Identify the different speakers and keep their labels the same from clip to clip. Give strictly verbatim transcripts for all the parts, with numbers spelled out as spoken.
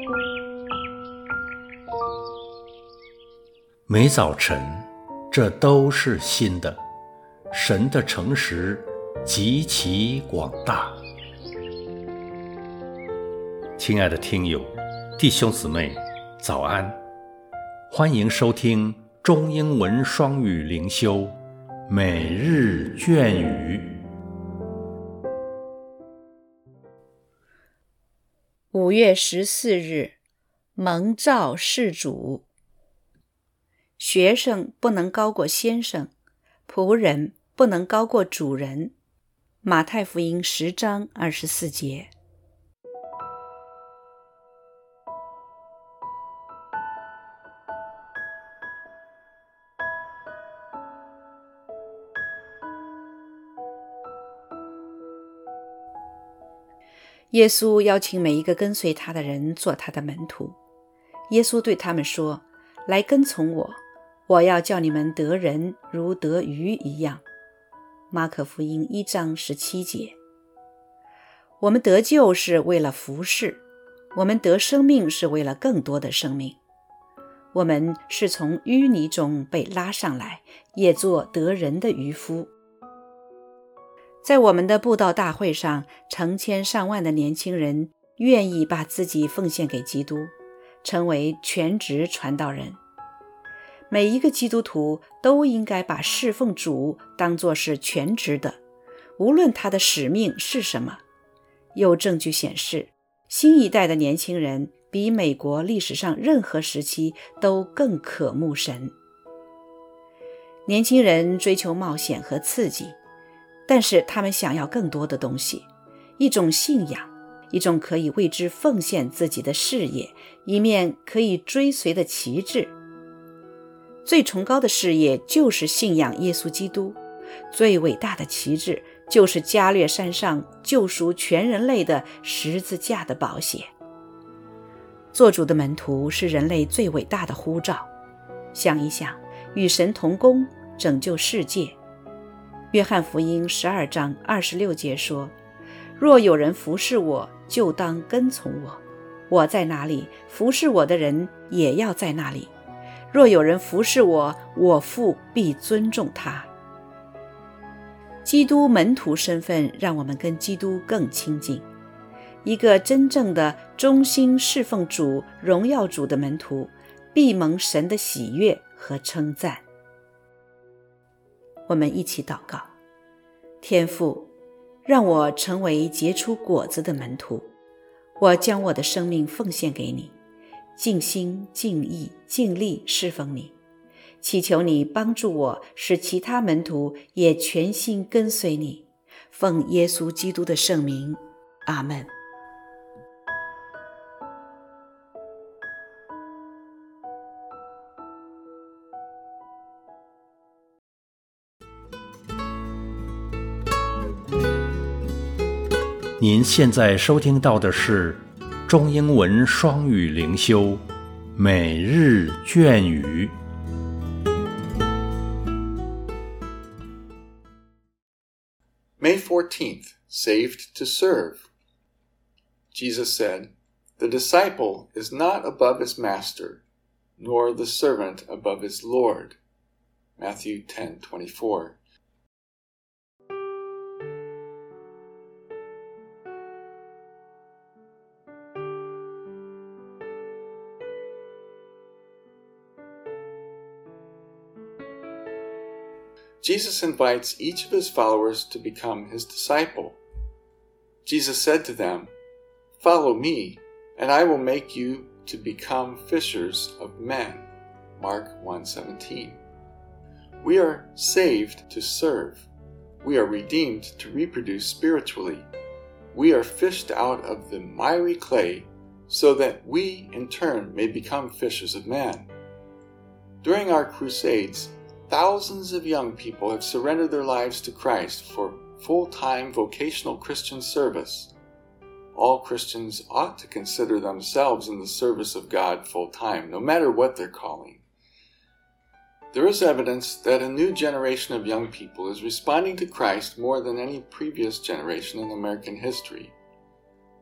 Speaker 1: 每早晨，这都是新的。神的诚实极其广大。亲爱的听友、弟兄姊妹，早安！欢迎收听中英文双语灵修每日隽语。
Speaker 2: 五月十四日，蒙召事主。学生不能高过先生，仆人不能高过主人。马太福音十章二十四节。耶稣邀请每一个跟随他的人做他的门徒。耶稣对他们说：“来跟从我，我要叫你们得人如得鱼一样。”马可福音一章十七节。我们得救是为了服侍，我们得生命是为了更多的生命。我们是从淤泥中被拉上来，也做得人的渔夫。在我们的布道大会上，成千上万的年轻人愿意把自己奉献给基督，成为全职传道人。每一个基督徒都应该把侍奉主当作是全职的，无论他的使命是什么。有证据显示，新一代的年轻人比美国历史上任何时期都更渴慕神。年轻人追求冒险和刺激，但是他们想要更多的东西，一种信仰，一种可以为之奉献自己的事业，一面可以追随的旗帜。最崇高的事业就是信仰耶稣基督，最伟大的旗帜就是加略山上救赎全人类的十字架的宝血。做主的门徒是人类最伟大的呼召。想一想，与神同工，拯救世界。约翰福音十二章二十六节说：“若有人服侍我，就当跟从我。我在哪里，服侍我的人也要在那里。若有人服侍我，我父必尊重他。”基督门徒身份让我们跟基督更亲近。一个真正的忠心侍奉主、荣耀主的门徒，必蒙神的喜悦和称赞。我们一起祷告。天父，让我成为结出果子的门徒，我将我的生命奉献给你，尽心尽意尽力侍奉你，祈求你帮助我，使其他门徒也全心跟随你。奉耶稣基督的圣名，阿们。
Speaker 1: 您现在收听到的是中英文双语灵修每日隽语。
Speaker 3: May fourteenth, saved to serve. Jesus said, "The disciple is not above his master, nor the servant above his Lord." Matthew ten twenty-four. Jesus invites each of his followers to become his disciple. Jesus said to them, "Follow me, and I will make you to become fishers of men." Mark one seventeen. We are saved to serve. We are redeemed to reproduce spiritually. We are fished out of the miry clay so that we, in turn, may become fishers of men. During our crusades, thousands of young people have surrendered their lives to Christ for full-time vocational Christian service. All Christians ought to consider themselves in the service of God full-time, no matter what their calling. There is evidence that a new generation of young people is responding to Christ more than any previous generation in American history.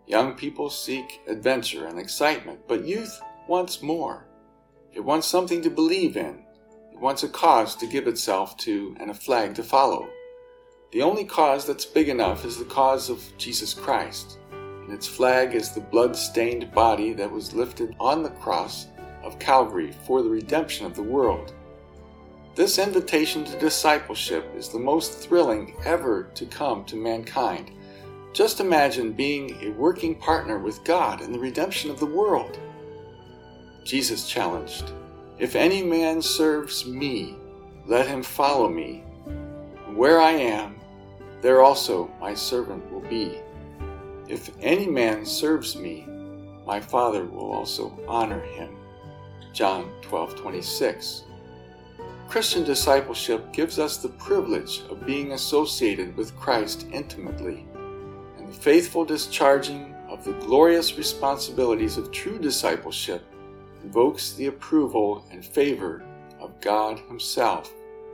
Speaker 3: Young people seek adventure and excitement, but youth wants more. It wants something to believe in. It wants a cause to give itself to and a flag to follow. The only cause that's big enough is the cause of Jesus Christ, and its flag is the blood-stained body that was lifted on the cross of Calvary for the redemption of the world. This invitation to discipleship is the most thrilling ever to come to mankind. Just imagine being a working partner with God in the redemption of the world. Jesus challenged, "If any man serves me, let him follow me. And where I am, there also my servant will be. If any man serves me, my Father will also honor him." John twelve twenty-six. Christian discipleship gives us the privilege of being associated with Christ intimately, and the faithful discharging of the glorious responsibilities of true discipleship invokes the approval and favor of God Himself.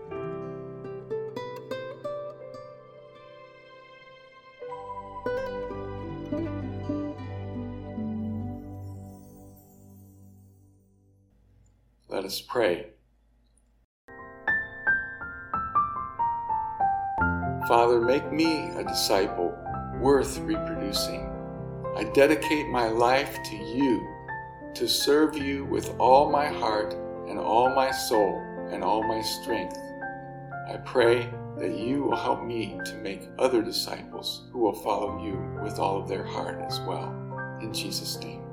Speaker 3: Let us pray. Father, make me a disciple worth reproducing. I dedicate my life to you, to serve you with all my heart and all my soul and all my strength. I pray that you will help me to make other disciples who will follow you with all of their heart as well. In Jesus' name.